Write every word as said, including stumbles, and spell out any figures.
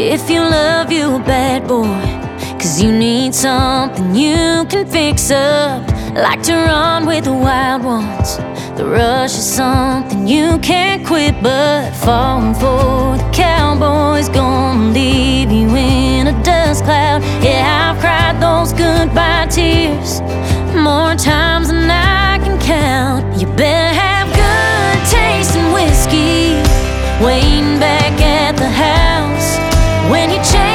if you love you a bad boy, 'cause you need something you can fix up. Like to run with the wild ones. The rush is something you can't quit, but falling for the cowboy's gonna leave you in a dust cloud. Yeah, I've cried those goodbye tears more times than I can count. You better have good tasting whiskey waiting back at the house when you change